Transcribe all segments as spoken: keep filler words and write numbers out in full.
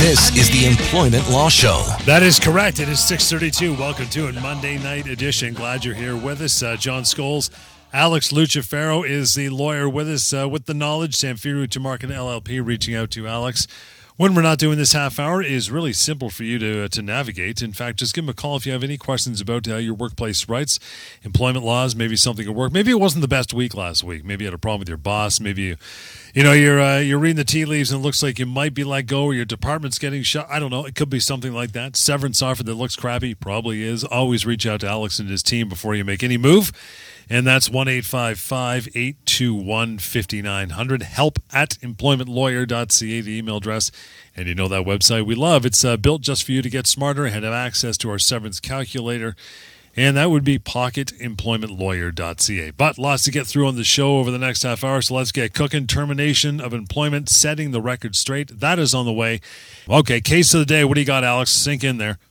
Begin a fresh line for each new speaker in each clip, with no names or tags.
This is the Employment Law Show.
That is correct. It is six thirty-two. Welcome to a Monday night edition. Glad you're here with us. Uh, John Scholes, Alex Lucifero is the lawyer with us uh, with the knowledge. Samfiru Tumarkin L L P reaching out to Alex. When we're not doing this half hour, it is really simple for you to uh, to navigate. In fact, just give them a call if you have any questions about uh, your workplace rights, employment laws, maybe something at work. Maybe it wasn't the best week last week. Maybe you had a problem with your boss. Maybe you, you know, you're uh, you're reading the tea leaves and it looks like you might be let go or your department's getting shut. I don't know. It could be something like that. Severance offer that looks crappy. Probably is. Always reach out to Alex and his team before you make any move. And that's one eight five five, eight two one, five nine zero zero. Help at employment lawyer dot c a, the email address. And you know that website we love. It's uh, built just for you to get smarter and have access to our severance calculator. And that would be pocket employment lawyer dot c a. But lots to get through on the show over the next half hour, so let's get cooking. Termination of employment, setting the record straight. That is on the way. Okay, case of the day. What do you got, Alex? Sink in there.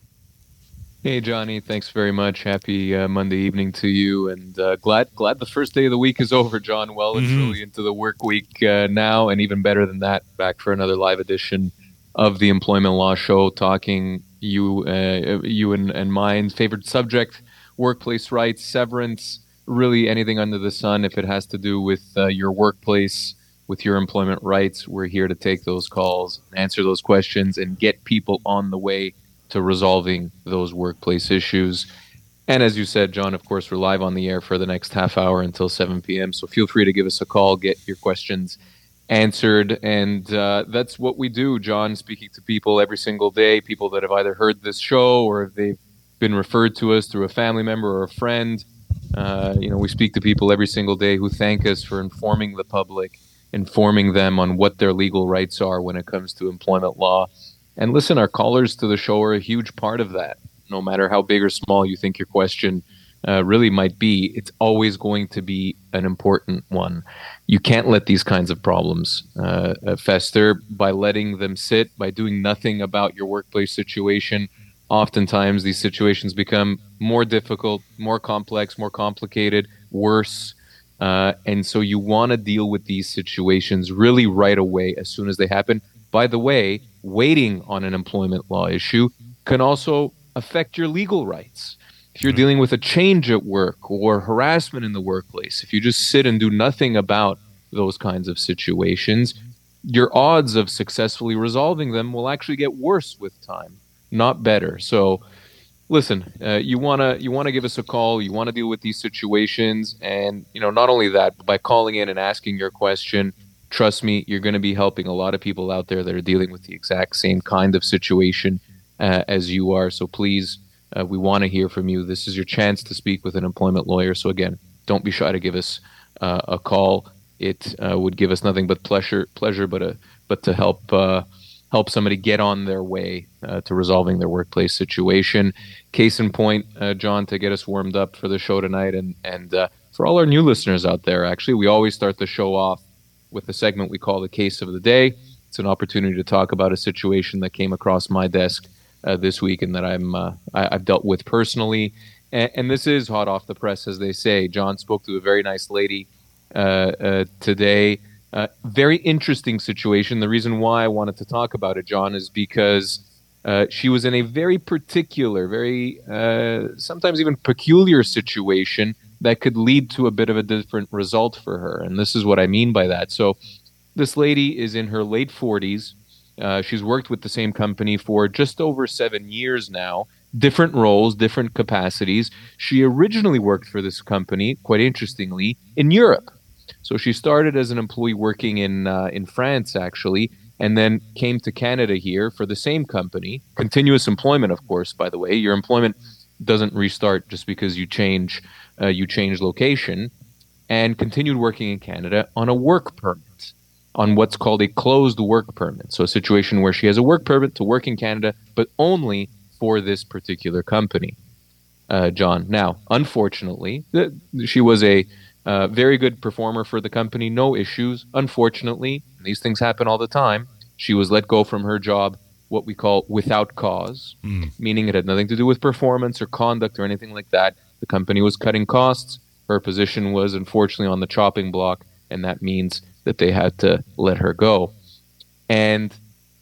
Hey, Johnny. Thanks very much. Happy uh, Monday evening to you. And uh, glad glad the first day of the week is over, John. Well and
Mm-hmm.
truly into the work week uh, now, and even better than that, back for another live edition of the Employment Law Show, talking you uh, you and, and mine favorite subject, workplace rights, severance, really anything under the sun. If it has to do with uh, your workplace, with your employment rights, we're here to take those calls, answer those questions, and get people on the way to resolving those workplace issues. And as you said, John, of course, we're live on the air for the next half hour until seven p.m. So feel free to give us a call, get your questions answered. And uh, that's what we do, John, speaking to people every single day, people that have either heard this show or if they've been referred to us through a family member or a friend. Uh, you know, we speak to people every single day who thank us for informing the public, informing them on what their legal rights are when it comes to employment law. And listen, our callers to the show are a huge part of that. No matter how big or small you think your question uh, really might be, it's always going to be an important one. You can't let these kinds of problems uh, fester by letting them sit, by doing nothing about your workplace situation. Oftentimes, these situations become more difficult, more complex, more complicated, worse. Uh, and so you want to deal with these situations really right away as soon as they happen. By the way, waiting on an employment law issue can also affect your legal rights. If you're dealing with a change at work or harassment in the workplace, if you just sit and do nothing about those kinds of situations, your odds of successfully resolving them will actually get worse with time, not better. So listen, uh, you want to you want to give us a call, you want to deal with these situations, and you know, not only that, but by calling in and asking your question, trust me, you're going to be helping a lot of people out there that are dealing with the exact same kind of situation uh, as you are. So please, uh, we want to hear from you. This is your chance to speak with an employment lawyer. So again, don't be shy to give us uh, a call. It uh, would give us nothing but pleasure, pleasure, but a, but to help uh, help somebody get on their way uh, to resolving their workplace situation. Case in point, uh, John, to get us warmed up for the show tonight, and and uh, for all our new listeners out there, actually, we always start the show off with the segment we call the case of the day. It's an opportunity to talk about a situation that came across my desk uh, this week and that I'm uh, I, I've dealt with personally. And, and this is hot off the press, as they say. John spoke to a very nice lady uh, uh, today. Uh, very interesting situation. The reason why I wanted to talk about it, John, is because uh, she was in a very particular, very uh, sometimes even peculiar situation that could lead to a bit of a different result for her. And this is what I mean by that. So this lady is in her late forties. Uh, she's worked with the same company for just over seven years now, different roles, different capacities. She originally worked for this company, quite interestingly, in Europe. So she started as an employee working in uh, in France, actually, and then came to Canada here for the same company. Continuous employment, of course, by the way. Your employment doesn't restart just because you change uh, you change location, and continued working in Canada on a work permit, on what's called a closed work permit. So a situation where she has a work permit to work in Canada, but only for this particular company, uh, John. Now, unfortunately, th- she was a uh, very good performer for the company, no issues. Unfortunately, and these things happen all the time, she was let go from her job, what we call without cause, mm. meaning it had nothing to do with performance or conduct or anything like that. The company was cutting costs. Her position was unfortunately on the chopping block, and that means that they had to let her go. And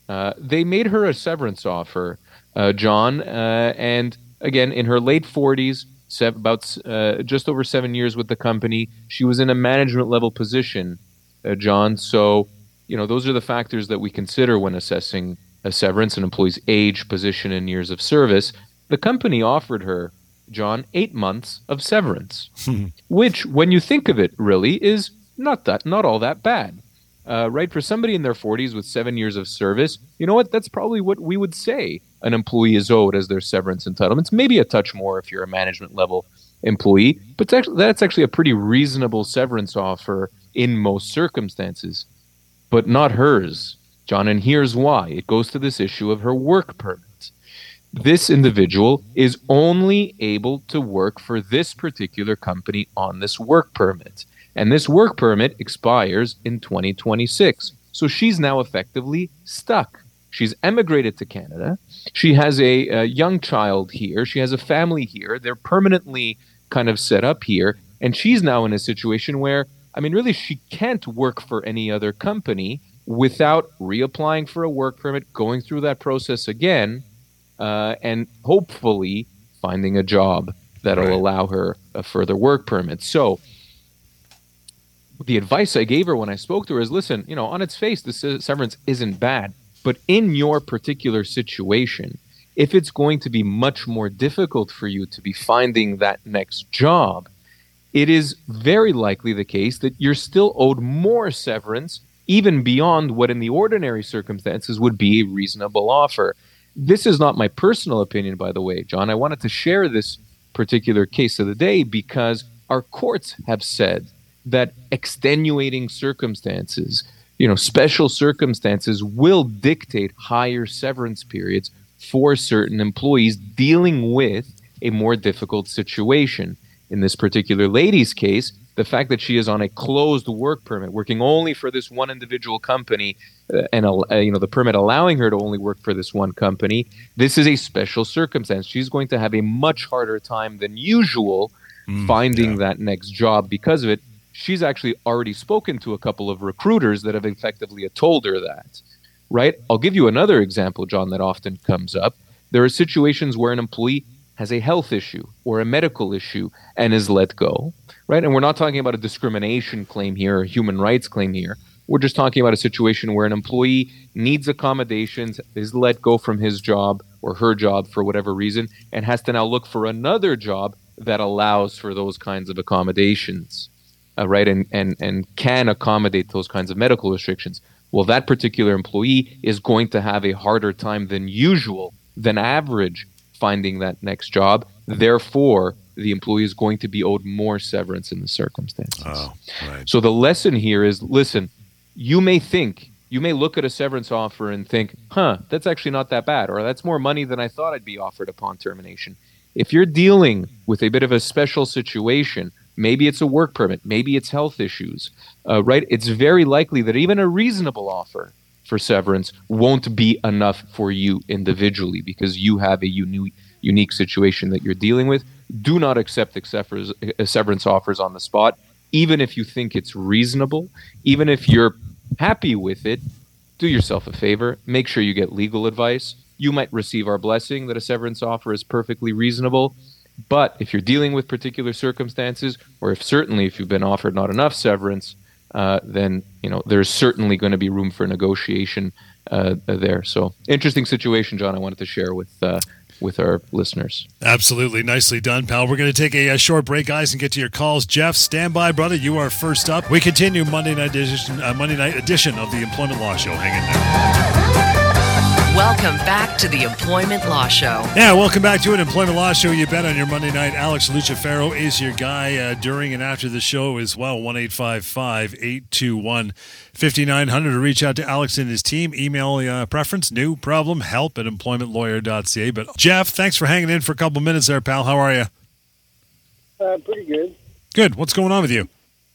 uh, they made her a severance offer, uh, John. Uh, and again, in her late forties, sev- about uh, just over seven years with the company, she was in a management level position, uh, John. So, you know, those are the factors that we consider when assessing a severance, an employee's age, position, and years of service. The company offered her, John, eight months of severance, which, when you think of it, really is not that, not all that bad. Uh, right? For somebody in their forties with seven years of service, you know what? That's probably what we would say an employee is owed as their severance entitlements. Maybe a touch more if you're a management level employee, but that's actually, that's actually a pretty reasonable severance offer in most circumstances, but not hers, John. And here's why. It goes to this issue of her work permit. This individual is only able to work for this particular company on this work permit. And this work permit expires in twenty twenty-six. So she's now effectively stuck. She's emigrated to Canada. She has a, a young child here. She has a family here. They're permanently kind of set up here. And she's now in a situation where, I mean, really, she can't work for any other company without reapplying for a work permit, going through that process again, uh, and hopefully finding a job that'll
Right.
allow her a further work permit. So the advice I gave her when I spoke to her is, listen, you know, on its face, the se- severance isn't bad, but in your particular situation, if it's going to be much more difficult for you to be finding that next job, it is very likely the case that you're still owed more severance, even beyond what in the ordinary circumstances would be a reasonable offer. This is not my personal opinion, by the way, John. I wanted to share this particular case of the day because our courts have said that extenuating circumstances, you know, special circumstances will dictate higher severance periods for certain employees dealing with a more difficult situation. In this particular lady's case, the fact that she is on a closed work permit, working only for this one individual company, uh, and uh, you know the permit allowing her to only work for this one company, this is a special circumstance. She's going to have a much harder time than usual mm, finding yeah. that next job because of it. She's actually already spoken to a couple of recruiters that have effectively told her that, right? I'll give you another example, John, that often comes up. There are situations where an employee has a health issue or a medical issue and is let go, right? And we're not talking about a discrimination claim here or a human rights claim here. We're just talking about a situation where an employee needs accommodations, is let go from his job or her job for whatever reason, and has to now look for another job that allows for those kinds of accommodations. Uh, right, and, and, and can accommodate those kinds of medical restrictions. Well, that particular employee is going to have a harder time than usual, than average, finding that next job. Therefore, the employee is going to be owed more severance in the circumstances.
Oh, right.
So the lesson here is, listen, you may think, you may look at a severance offer and think, huh, that's actually not that bad, or that's more money than I thought I'd be offered upon termination. If you're dealing with a bit of a special situation, maybe it's a work permit, maybe it's health issues, uh, right? It's very likely that even a reasonable offer for severance won't be enough for you individually because you have a unique, unique situation that you're dealing with. Do not accept severance offers on the spot, even if you think it's reasonable, even if you're happy with it. Do yourself a favor, make sure you get legal advice. You might receive our blessing that a severance offer is perfectly reasonable. But if you're dealing with particular circumstances, or if certainly if you've been offered not enough severance, uh, then you know there's certainly going to be room for negotiation uh, there. So interesting situation, John. I wanted to share with uh, with our listeners.
Absolutely, nicely done, pal. We're going to take a, a short break, guys, and get to your calls. Jeff, stand by, brother. You are first up. We continue Monday night edition, uh, Monday night edition of the Employment Law Show. Hang in there.
Welcome back to the Employment Law Show.
Yeah, welcome back to an Employment Law Show. You bet on your Monday night. Alex Lucifero is your guy uh, during and after the show as well. one eight five five, eight two one, five nine zero zero to reach out to Alex and his team. Email uh, preference, new problem, help at employment lawyer dot c a. But Jeff, thanks for hanging in for a couple minutes there, pal. How are you?
Uh, pretty good.
Good. What's going on with you?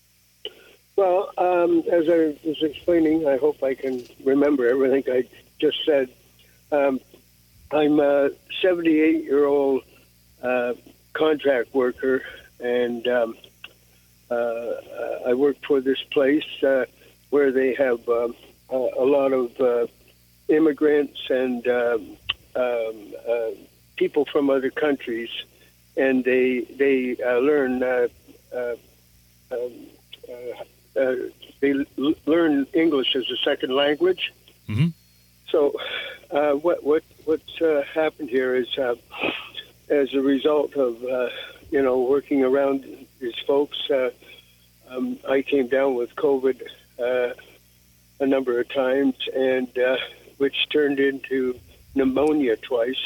Well, um, as I was explaining, I hope I can remember everything I just said. Um, I'm a seventy-eight-year-old uh, contract worker, and um, uh, I work for this place uh, where they have um, a, a lot of uh, immigrants and um, um, uh, people from other countries, and they they uh, learn uh, uh, um, uh, uh, they l- learn English as a second language.
Mm-hmm.
So, uh, what what what's uh, happened here is, uh, as a result of uh, you know working around these folks, uh, um, I came down with COVID uh, a number of times, and uh, which turned into pneumonia twice,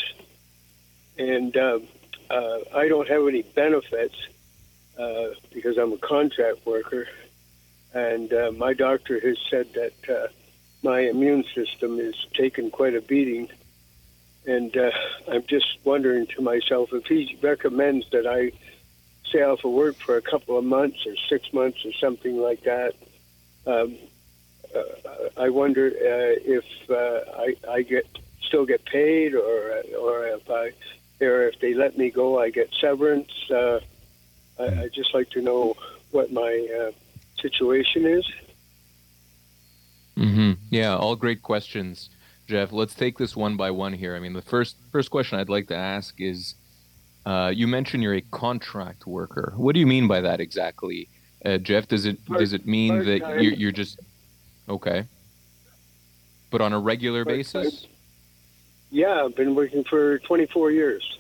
and um, uh, I don't have any benefits uh, because I'm a contract worker, and uh, my doctor has said that uh, my immune system is taking quite a beating, and uh, I'm just wondering to myself if he recommends that I stay off of work for a couple of months or six months or something like that. Um, uh, I wonder uh, if uh, I, I get still get paid, or or if I or if they let me go, I get severance. Uh, I, I'd just like to know what my uh, situation is.
Mm-hmm. Yeah, all great questions, Jeff. Let's take this one by one here. I mean, the first first question I'd like to ask is, uh, you mentioned you're a contract worker. What do you mean by that exactly, uh, Jeff? Does it
Part,
does it mean that
part-time.
you're, you're just okay, but on a regular
Part-time.
basis?
Yeah, I've been working for twenty-four years.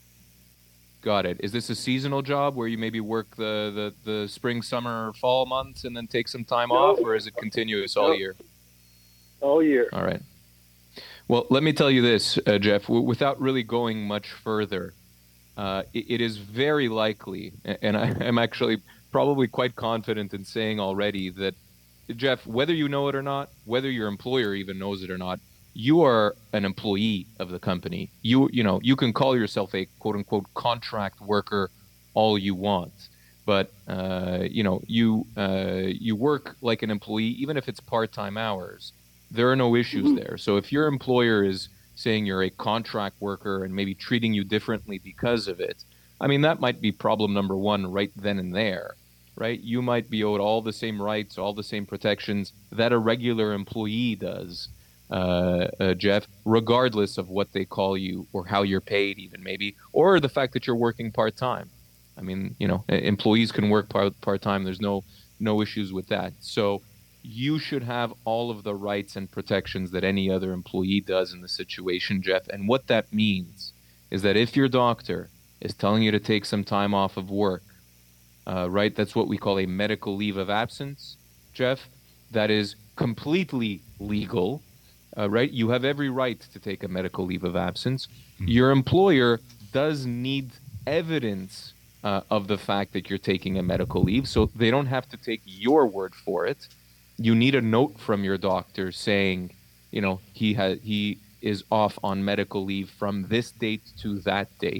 Got it. Is this a seasonal job where you maybe work the, the, the spring, summer, fall months and then take some time
No.
off, or is it continuous all
No.
year?
All year.
All right. Well, let me tell you this, uh, Jeff, w- without really going much further, uh, it, it is very likely, a- and I am actually probably quite confident in saying already that, Jeff, whether you know it or not, whether your employer even knows it or not, you are an employee of the company. You you know, you can call yourself a quote-unquote contract worker all you want. But, uh, you know, you uh, you work like an employee, even if it's part-time hours. There are no issues there. So if your employer is saying you're a contract worker and maybe treating you differently because of it, I mean, that might be problem number one right then and there, right? You might be owed all the same rights, all the same protections that a regular employee does, uh, uh, Jeff, regardless of what they call you or how you're paid even maybe, or the fact that you're working part-time. I mean, you know, employees can work part, part-time. There's no no issues with that. So you should have all of the rights and protections that any other employee does in the situation, Jeff. And what that means is that if your doctor is telling you to take some time off of work, uh, right, that's what we call a medical leave of absence, Jeff, that is completely legal, uh, right? You have every right to take a medical leave of absence. Your employer does need evidence uh, of the fact that you're taking a medical leave, so they don't have to take your word for it. You need a note from your doctor saying, you know, he has he is off on medical leave from this date to that date.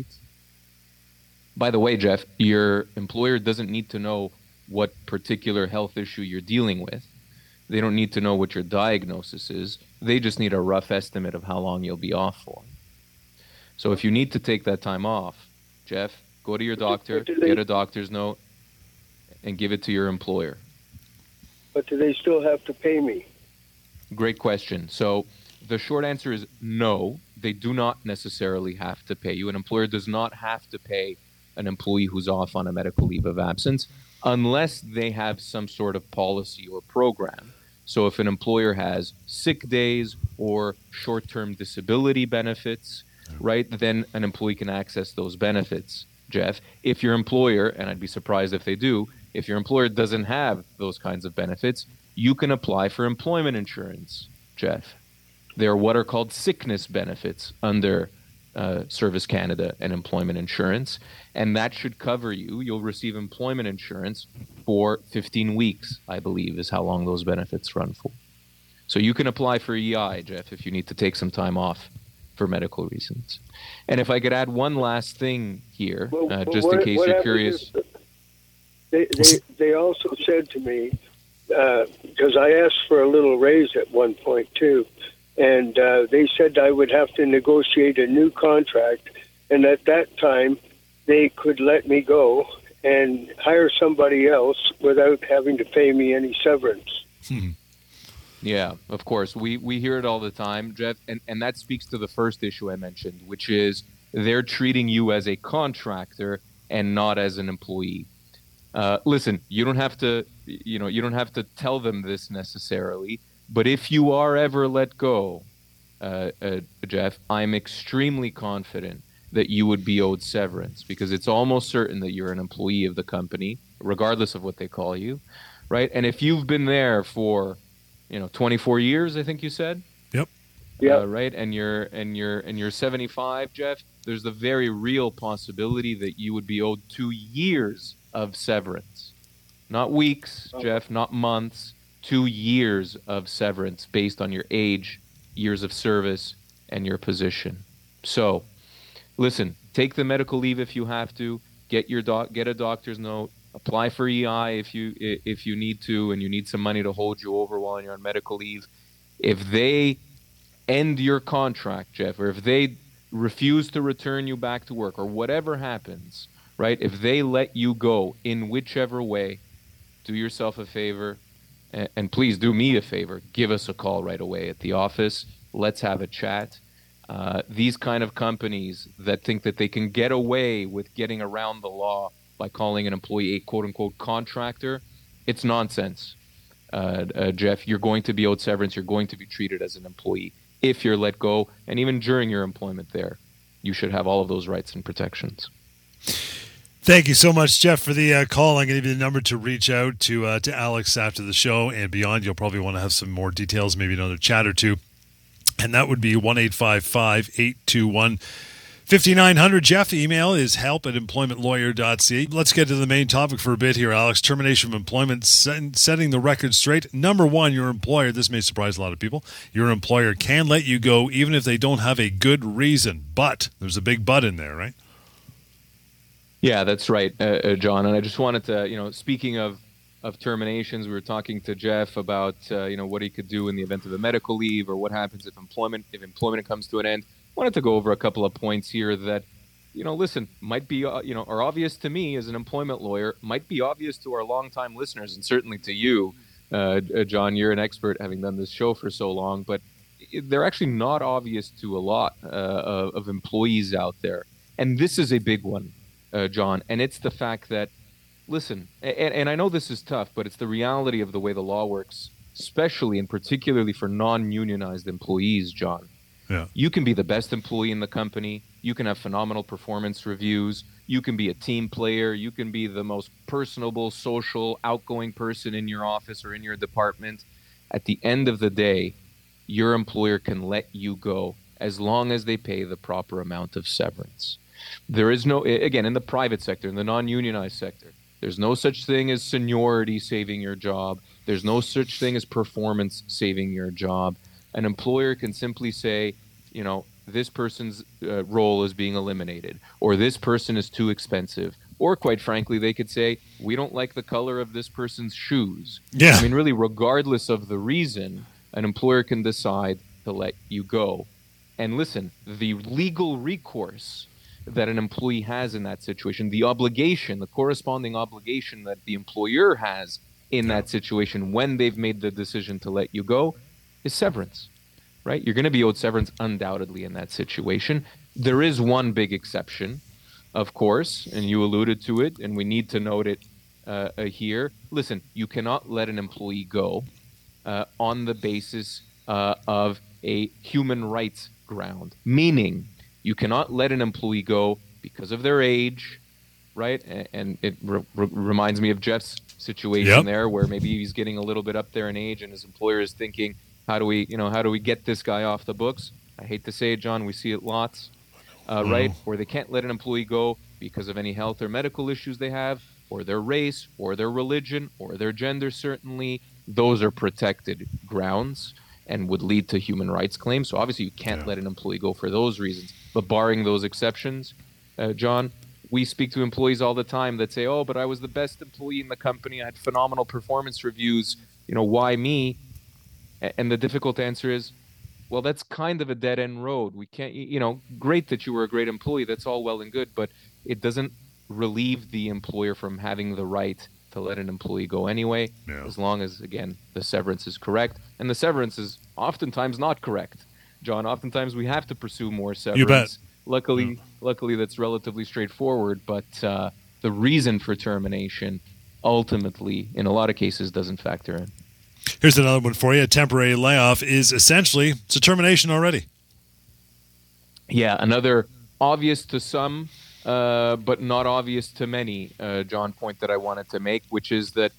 By the way, Jeff, your employer doesn't need to know what particular health issue you're dealing with. They don't need to know what your diagnosis is. They just need a rough estimate of how long you'll be off for. So if you need to take that time off, Jeff, go to your doctor, get a doctor's note, and give it to your employer.
But do they still have to pay me?
Great question. So the short answer is no, they do not necessarily have to pay you. An employer does not have to pay an employee who's off on a medical leave of absence unless they have some sort of policy or program. So if an employer has sick days or short-term disability benefits, right, then an employee can access those benefits, Jeff. If your employer, and I'd be surprised if they do, if your employer doesn't have those kinds of benefits, you can apply for employment insurance, Jeff. There are what are called sickness benefits under uh, Service Canada and employment insurance, and that should cover you. You'll receive employment insurance for fifteen weeks, I believe, is how long those benefits run for. So you can apply for E I, Jeff, if you need to take some time off for medical reasons. And if I could add one last thing here,
Well,
uh,
well,
just
what-
in case
what
you're
happens
curious.
is They, they, they also said to me, because uh, I asked for a little raise at one point too, and uh, they said I would have to negotiate a new contract, and at that time they could let me go and hire somebody else without having to pay me any severance.
Hmm.
Yeah, of course. We we hear it all the time, Jeff, and, and that speaks to the first issue I mentioned, which is they're treating you as a contractor and not as an employee. Uh, listen, you don't have to, you know, you don't have to tell them this necessarily, but if you are ever let go, uh, uh, Jeff, I'm extremely confident that you would be owed severance, because it's almost certain that you're an employee of the company, regardless of what they call you, right? And if you've been there for, you know, twenty-four years, I think you said.
Yep.
Yeah.
Uh, right. And you're and you're and you're seventy-five, Jeff. There's the very real possibility that you would be owed two years of severance, not weeks,
Oh.
Jeff, not months. Two years of severance based on your age, years of service, and your position. So, listen, take the medical leave if you have to. Get your doc, get a doctor's note. Apply for E I if you if you need to, and you need some money to hold you over while you're on medical leave. If they end your contract, Jeff, or if they refuse to return you back to work, or whatever happens, right? If they let you go in whichever way, do yourself a favor, and, and please do me a favor. Give us a call right away at the office. Let's have a chat. Uh, these kind of companies that think that they can get away with getting around the law by calling an employee a quote-unquote contractor, it's nonsense. Uh, uh, Jeff, you're going to be owed severance. You're going to be treated as an employee if you're let go, and even during your employment there, you should have all of those rights and protections.
Thank you so much, Jeff, for the uh, call. I'm going to give you the number to reach out to uh, to Alex after the show and beyond. You'll probably want to have some more details, maybe another chat or two. And that would be one eight five five, eight two one, five nine zero zero. Jeff, email is help at employment lawyer dot c a. Let's get to the main topic for a bit here, Alex. Termination of employment, setting the record straight. Number one, your employer, this may surprise a lot of people, your employer can let you go even if they don't have a good reason. But, there's a big but in there, right?
Yeah, that's right, uh, uh, John. And I just wanted to, you know, speaking of, of terminations, we were talking to Jeff about, uh, you know, what he could do in the event of a medical leave, or what happens if employment if employment comes to an end. Wanted to go over a couple of points here that, you know, listen, might be, uh, you know, are obvious to me as an employment lawyer, might be obvious to our longtime listeners, and certainly to you, uh, John. You're an expert, having done this show for so long, but they're actually not obvious to a lot uh, of, of employees out there. And this is a big one, uh, John, and it's the fact that, listen, and, and I know this is tough, but it's the reality of the way the law works, especially and particularly for non-unionized employees, John.
Yeah.
You can be the best employee in the company. You can have phenomenal performance reviews. You can be a team player. You can be the most personable, social, outgoing person in your office or in your department. At the end of the day, your employer can let you go as long as they pay the proper amount of severance. There is no, again, in the private sector, in the non-unionized sector, there's no such thing as seniority saving your job. There's no such thing as performance saving your job. An employer can simply say, you know, this person's uh, role is being eliminated, or this person is too expensive, or quite frankly, they could say, we don't like the color of this person's shoes.
Yeah.
I mean, really, regardless of the reason, an employer can decide to let you go. And listen, the legal recourse that an employee has in that situation, the obligation, the corresponding obligation that the employer has in that situation when they've made the decision to let you go, is severance, right? You're going to be owed severance undoubtedly in that situation. There is one big exception, of course, and you alluded to it, and we need to note it uh, uh, here. Listen, you cannot let an employee go uh, on the basis uh, of a human rights ground, meaning you cannot let an employee go because of their age, right? And, and it re- re- reminds me of Jeff's situation
Yep.
there, where maybe he's getting a little bit up there in age, and his employer is thinking, How do we, you know, how do we get this guy off the books? I hate to say it, John, we see it lots, uh,
Mm.
right? Or they can't let an employee go because of any health or medical issues they have, or their race, or their religion, or their gender, certainly. Those are protected grounds and would lead to human rights claims. So obviously you can't
Yeah.
let an employee go for those reasons. But barring those exceptions, uh, John, we speak to employees all the time that say, oh, but I was the best employee in the company. I had phenomenal performance reviews. You know, why me? And the difficult answer is, well, that's kind of a dead-end road. We can't, you know, great that you were a great employee. That's all well and good, but it doesn't relieve the employer from having the right to let an employee go anyway,
yeah.
as long as, again, the severance is correct. And the severance is oftentimes not correct. John, oftentimes we have to pursue more severance.
You bet.
Luckily,
yeah.
luckily that's relatively straightforward, but uh, the reason for termination ultimately, in a lot of cases, doesn't factor in.
Here's another one for you. A temporary layoff is essentially, it's a termination already.
Yeah, another obvious to some, uh, but not obvious to many, uh, John, point that I wanted to make, which is that,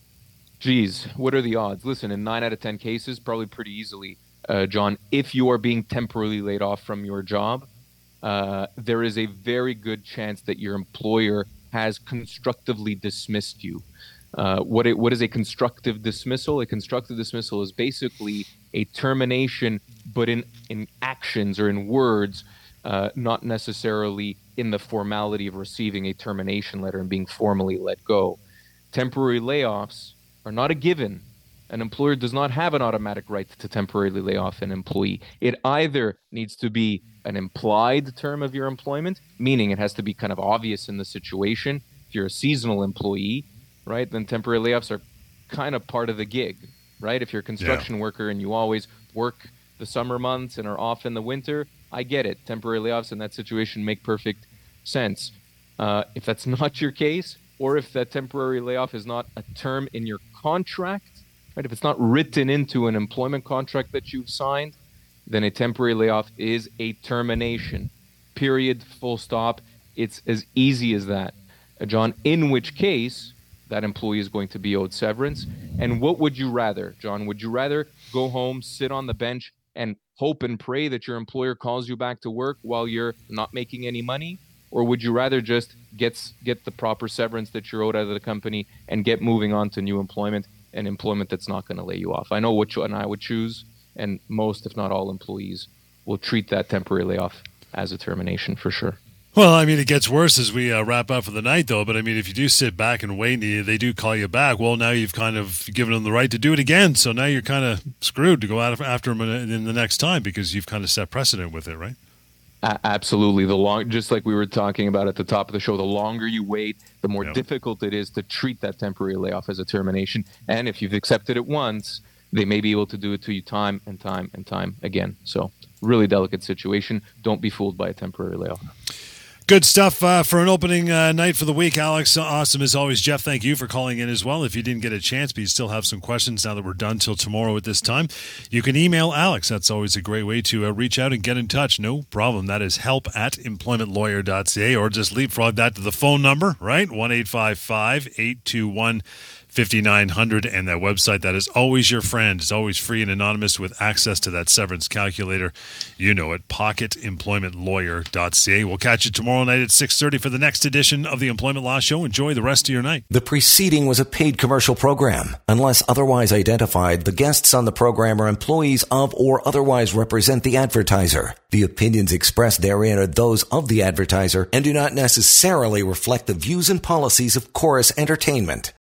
geez, what are the odds? Listen, in nine out of ten cases, probably pretty easily, uh, John, if you are being temporarily laid off from your job, uh, there is a very good chance that your employer has constructively dismissed you. Uh, what it, what is a constructive dismissal? A constructive dismissal is basically a termination, but in, in actions or in words, uh, not necessarily in the formality of receiving a termination letter and being formally let go. Temporary layoffs are not a given. An employer does not have an automatic right to temporarily lay off an employee. It either needs to be an implied term of your employment, meaning it has to be kind of obvious in the situation. If you're a seasonal employee, right, then temporary layoffs are kind of part of the gig, right? If you're a construction
yeah.
worker and you always work the summer months and are off in the winter, I get it. Temporary layoffs in that situation make perfect sense. Uh, if that's not your case, or if that temporary layoff is not a term in your contract, right? If it's not written into an employment contract that you've signed, then a temporary layoff is a termination. Period. Full stop. It's as easy as that, uh, John, in which case that employee is going to be owed severance. And what would you rather, John? Would you rather go home, sit on the bench, and hope and pray that your employer calls you back to work while you're not making any money? Or would you rather just get, get the proper severance that you're owed out of the company and get moving on to new employment, and employment that's not going to lay you off? I know which one I would choose, and most, if not all, employees will treat that temporary layoff as a termination for sure.
Well, I mean, it gets worse as we uh, wrap up for the night, though. But, I mean, if you do sit back and wait and they do call you back, well, now you've kind of given them the right to do it again. So now you're kind of screwed to go out after them in, in the next time because you've kind of set precedent with it, right?
Uh, absolutely. The long, just like we were talking about at the top of the show, the longer you wait, the more
yeah.
difficult it is to treat that temporary layoff as a termination. And if you've accepted it once, they may be able to do it to you time and time and time again. So really delicate situation. Don't be fooled by a temporary layoff.
Good stuff uh, for an opening uh, night for the week, Alex. Awesome as always. Jeff, thank you for calling in as well. If you didn't get a chance, but you still have some questions now that we're done till tomorrow at this time, you can email Alex. That's always a great way to uh, reach out and get in touch. No problem. That is help at employment lawyer dot c a, or just leapfrog that to the phone number, right? one eight five five, eight two one, five nine zero zero, and that website that is always your friend. It's always free and anonymous with access to that severance calculator. You know it, pocket employment lawyer dot c a. We'll catch you tomorrow night at six thirty for the next edition of the Employment Law Show. Enjoy the rest of your night.
The preceding was a paid commercial program. Unless otherwise identified, the guests on the program are employees of or otherwise represent the advertiser. The opinions expressed therein are those of the advertiser and do not necessarily reflect the views and policies of Chorus Entertainment.